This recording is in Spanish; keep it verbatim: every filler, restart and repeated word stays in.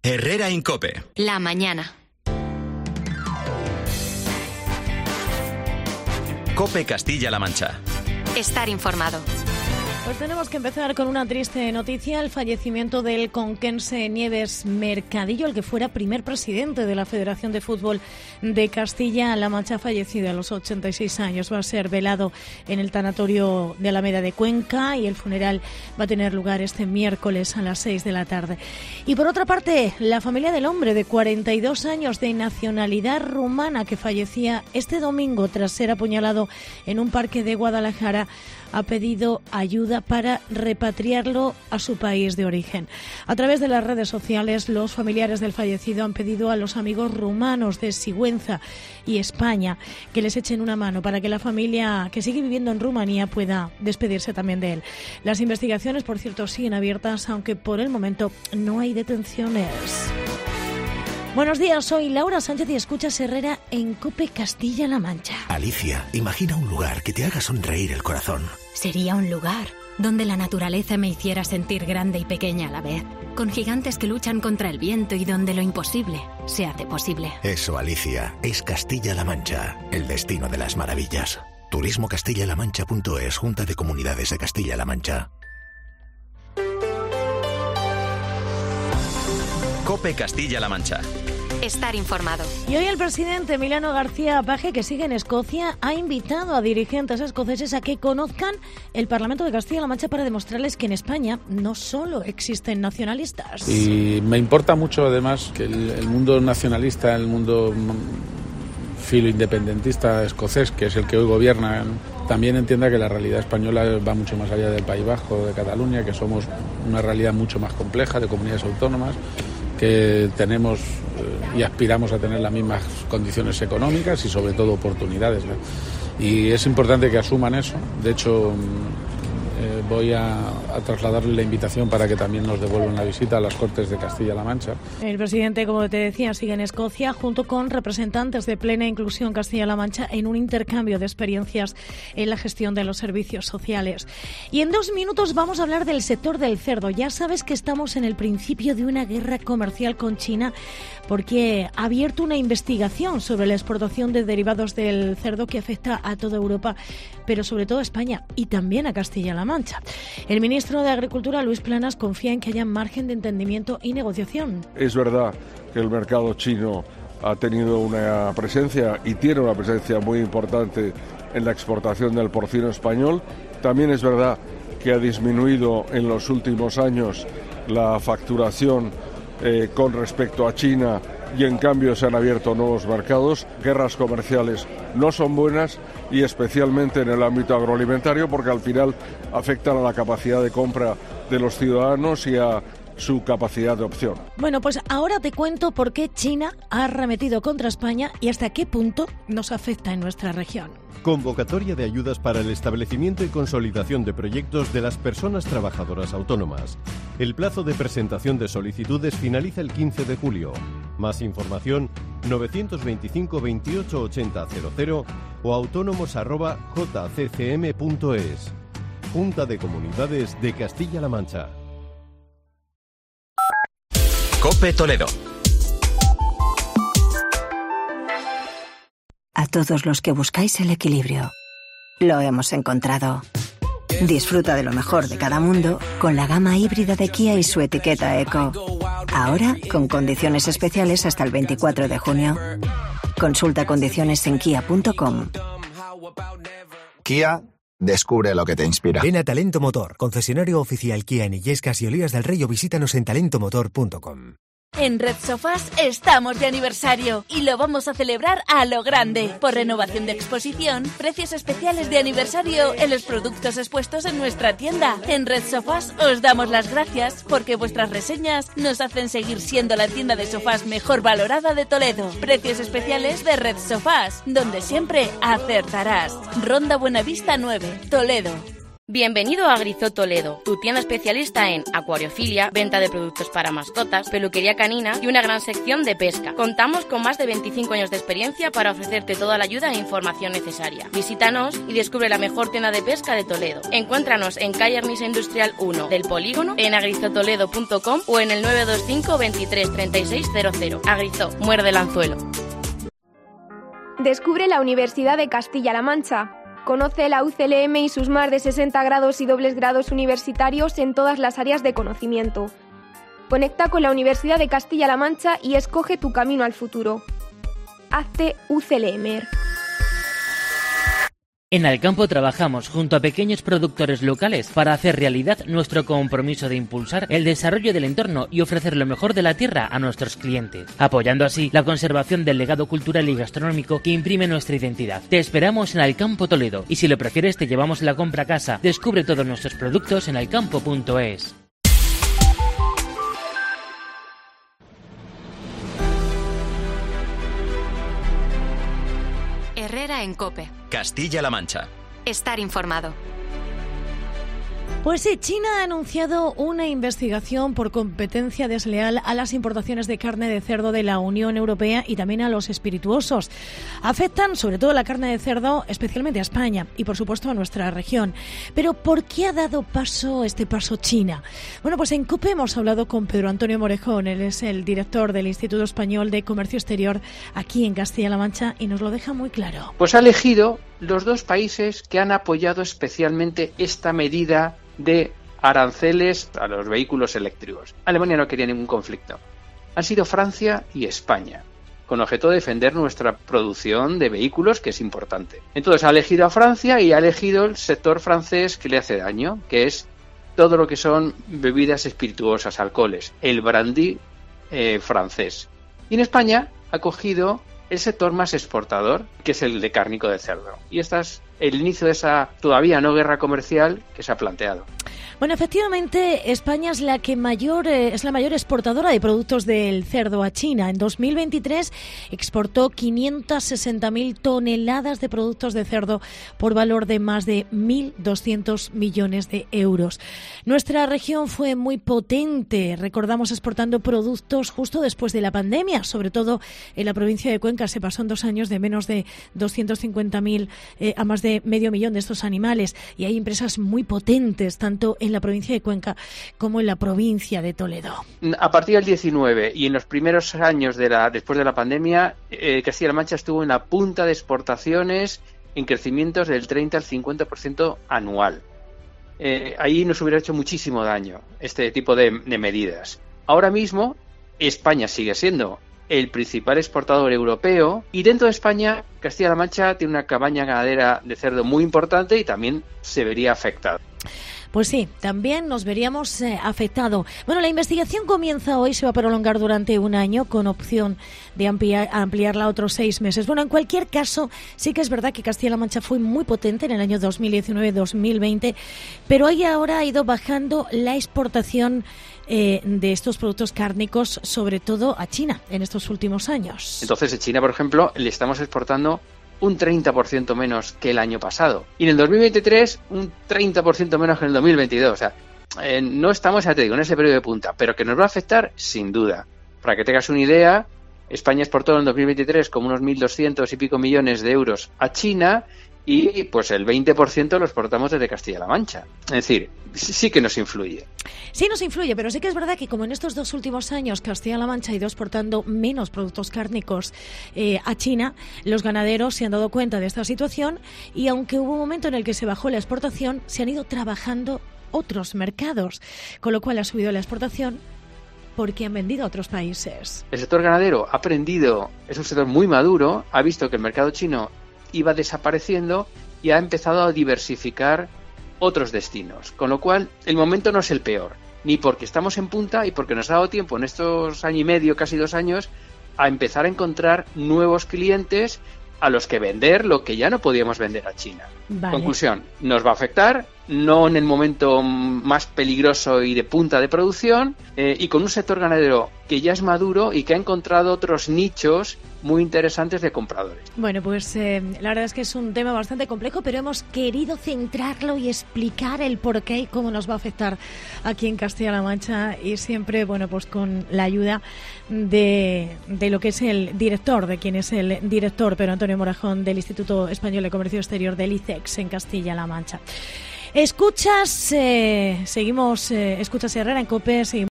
Herrera Incope. La mañana. Cope Castilla-La Mancha. Estar informado. Pues tenemos que empezar con una triste noticia, el fallecimiento del conquense Nieves Mercadillo, el que fuera primer presidente de la Federación de Fútbol de Castilla-La Mancha, fallecido a los ochenta y seis años. Va a ser velado en el tanatorio de Alameda de Cuenca y el funeral va a tener lugar este miércoles a las seis de la tarde. Y por otra parte, la familia del hombre de cuarenta y dos años de nacionalidad rumana que fallecía este domingo tras ser apuñalado en un parque de Guadalajara ha pedido ayuda para repatriarlo a su país de origen. A través de las redes sociales, los familiares del fallecido han pedido a los amigos rumanos de Sigüenza y España que les echen una mano para que la familia que sigue viviendo en Rumanía pueda despedirse también de él. Las investigaciones, por cierto, siguen abiertas, aunque por el momento no hay detenciones. Buenos días, soy Laura Sánchez y escuchas Herrera en Cope Castilla-La Mancha. Alicia, imagina un lugar que te haga sonreír el corazón. Sería un lugar donde la naturaleza me hiciera sentir grande y pequeña a la vez, con gigantes que luchan contra el viento y donde lo imposible se hace posible. Eso, Alicia, es Castilla-La Mancha, el destino de las maravillas. turismo castilla la mancha punto es, Junta de Comunidades de Castilla-La Mancha. Cope Castilla-La Mancha. Estar informado. Y hoy el presidente Emiliano García Paje, que sigue en Escocia, ha invitado a dirigentes escoceses a que conozcan el Parlamento de Castilla-La Mancha para demostrarles que en España no solo existen nacionalistas. Y me importa mucho además que el, el mundo nacionalista, el mundo filo independentista escocés, que es el que hoy gobierna, también entienda que la realidad española va mucho más allá del País Vasco, de Cataluña, que somos una realidad mucho más compleja, de comunidades autónomas, que tenemos eh, y aspiramos a tener las mismas condiciones económicas y sobre todo oportunidades, ¿no? Y es importante que asuman eso. De hecho, eh, voy a, a trasladarle la invitación para que también nos devuelvan la visita a las Cortes de Castilla-La Mancha. El presidente, como te decía, sigue en Escocia junto con representantes de Plena Inclusión Castilla-La Mancha en un intercambio de experiencias en la gestión de los servicios sociales. Y en dos minutos vamos a hablar del sector del cerdo. Ya sabes que estamos en el principio de una guerra comercial con China porque ha abierto una investigación sobre la exportación de derivados del cerdo que afecta a toda Europa, pero sobre todo a España y también a Castilla-La Mancha. El ministro de Agricultura, Luis Planas, confía en que haya margen de entendimiento y negociación. Es verdad que el mercado chino ha tenido una presencia y tiene una presencia muy importante en la exportación del porcino español. También es verdad que ha disminuido en los últimos años la facturación eh, con respecto a China y en cambio se han abierto nuevos mercados. Guerras comerciales no son buenas y especialmente en el ámbito agroalimentario porque al final afectan a la capacidad de compra de los ciudadanos y a su capacidad de opción. Bueno, pues ahora te cuento por qué China ha arremetido contra España y hasta qué punto nos afecta en nuestra región. Convocatoria de ayudas para el establecimiento y consolidación de proyectos de las personas trabajadoras autónomas. El plazo de presentación de solicitudes finaliza el quince de julio. Más información novecientos veinticinco veintiocho ochenta cero cero o autónomos arroba jccm punto es. Junta de Comunidades de Castilla-La Mancha. Cope Toledo. A todos los que buscáis el equilibrio, lo hemos encontrado. Disfruta de lo mejor de cada mundo con la gama híbrida de Kia y su etiqueta Eco. Ahora con condiciones especiales hasta el veinticuatro de junio. Consulta condiciones en kia punto com. Kia, descubre lo que te inspira. Ven a Talento Motor, concesionario oficial Kia en Illescas y Olías del Rey, o visítanos en talento motor punto com. En Red Sofás estamos de aniversario y lo vamos a celebrar a lo grande. Por renovación de exposición, precios especiales de aniversario en los productos expuestos en nuestra tienda. En Red Sofás os damos las gracias porque vuestras reseñas nos hacen seguir siendo la tienda de sofás mejor valorada de Toledo. Precios especiales de Red Sofás, donde siempre acertarás. Ronda Buenavista nueve, Toledo. Bienvenido a Agrizot Toledo, tu tienda especialista en acuariofilia, venta de productos para mascotas, peluquería canina y una gran sección de pesca. Contamos con más de veinticinco años de experiencia para ofrecerte toda la ayuda e información necesaria. Visítanos y descubre la mejor tienda de pesca de Toledo. Encuéntranos en calle Armisa Industrial uno del Polígono, en agrizot toledo punto com o en el nueve dos cinco, veintitrés, treinta y seis cero cero. Agrizot, muerde el anzuelo. Descubre la Universidad de Castilla-La Mancha. Conoce la U C L M y sus más de sesenta grados y dobles grados universitarios en todas las áreas de conocimiento. Conecta con la Universidad de Castilla-La Mancha y escoge tu camino al futuro. Hazte U C L M. En Alcampo trabajamos junto a pequeños productores locales para hacer realidad nuestro compromiso de impulsar el desarrollo del entorno y ofrecer lo mejor de la tierra a nuestros clientes, apoyando así la conservación del legado cultural y gastronómico que imprime nuestra identidad. Te esperamos en Alcampo Toledo y si lo prefieres te llevamos la compra a casa. Descubre todos nuestros productos en alcampo punto es. Herrera en COPE. Castilla-La Mancha. Estar informado. Pues sí, China ha anunciado una investigación por competencia desleal a las importaciones de carne de cerdo de la Unión Europea y también a los espirituosos. Afectan sobre todo la carne de cerdo, especialmente a España y por supuesto a nuestra región. Pero ¿por qué ha dado paso este paso China? Bueno, pues en COPE hemos hablado con Pedro Antonio Morejón, él es el director del Instituto Español de Comercio Exterior aquí en Castilla-La Mancha y nos lo deja muy claro. Pues ha elegido los dos países que han apoyado especialmente esta medida de aranceles a los vehículos eléctricos. Alemania no quería ningún conflicto. Han sido Francia y España, con objeto de defender nuestra producción de vehículos, que es importante. Entonces ha elegido a Francia y ha elegido el sector francés que le hace daño, que es todo lo que son bebidas espirituosas, alcoholes, el brandy eh, francés. Y en España ha cogido el sector más exportador, que es el de cárnico de cerdo. Y este es el inicio de esa todavía no guerra comercial que se ha planteado. Bueno, efectivamente, España es la que mayor eh, es la mayor exportadora de productos del cerdo a China. En dos mil veintitrés exportó quinientas sesenta mil toneladas de productos de cerdo por valor de más de mil doscientos millones de euros. Nuestra región fue muy potente, recordamos, exportando productos justo después de la pandemia, sobre todo en la provincia de Cuenca. Se pasó en dos años de menos de doscientos cincuenta mil eh, a más de medio millón de estos animales. Y hay empresas muy potentes, tanto en la provincia de Cuenca como en la provincia de Toledo. A partir del diecinueve y en los primeros años de la después de la pandemia, eh, Castilla-La Mancha estuvo en la punta de exportaciones en crecimientos del treinta al cincuenta por ciento anual. Eh, ahí nos hubiera hecho muchísimo daño este tipo de, de medidas. Ahora mismo, España sigue siendo el principal exportador europeo y dentro de España, Castilla-La Mancha tiene una cabaña ganadera de cerdo muy importante y también se vería afectada. Pues sí, también nos veríamos eh, afectado. Bueno, la investigación comienza hoy, se va a prolongar durante un año con opción de ampliar, ampliarla a otros seis meses. Bueno, en cualquier caso, sí que es verdad que Castilla-La Mancha fue muy potente en el año dos mil diecinueve dos mil veinte, pero hoy ahora ha ido bajando la exportación eh, de estos productos cárnicos, sobre todo a China, en estos últimos años. Entonces, en China, por ejemplo, le estamos exportando un treinta por ciento menos que el año pasado. Y en el dos mil veintitrés, un treinta por ciento menos que en el dos mil veintidós. O sea, eh, no estamos, ya te digo, en ese periodo de punta, pero que nos va a afectar, sin duda. Para que tengas una idea, España exportó en el dos mil veintitrés como unos mil doscientos y pico millones de euros a China y pues el veinte por ciento lo exportamos desde Castilla-La Mancha. Es decir, sí que nos influye. Sí nos influye, pero sí que es verdad que como en estos dos últimos años Castilla-La Mancha ha ido exportando menos productos cárnicos eh, a China, los ganaderos se han dado cuenta de esta situación y aunque hubo un momento en el que se bajó la exportación, se han ido trabajando otros mercados, con lo cual ha subido la exportación porque han vendido a otros países. El sector ganadero ha aprendido, es un sector muy maduro, ha visto que el mercado chino iba desapareciendo y ha empezado a diversificar otros destinos, con lo cual el momento no es el peor, ni porque estamos en punta y porque nos ha dado tiempo en estos año y medio, casi dos años, a empezar a encontrar nuevos clientes a los que vender lo que ya no podíamos vender a China. Vale. Conclusión, nos va a afectar, no en el momento más peligroso y de punta de producción, eh, y con un sector ganadero que ya es maduro y que ha encontrado otros nichos muy interesantes de compradores. Bueno, pues eh, la verdad es que es un tema bastante complejo, pero hemos querido centrarlo y explicar el porqué y cómo nos va a afectar aquí en Castilla-La Mancha, y siempre, bueno, pues con la ayuda de, de lo que es el director, de quien es el director, Pedro Antonio Morajón, del Instituto Español de Comercio Exterior del I C E X en Castilla-La Mancha. Escuchas, eh, seguimos, eh, escuchas Herrera en COPE, seguimos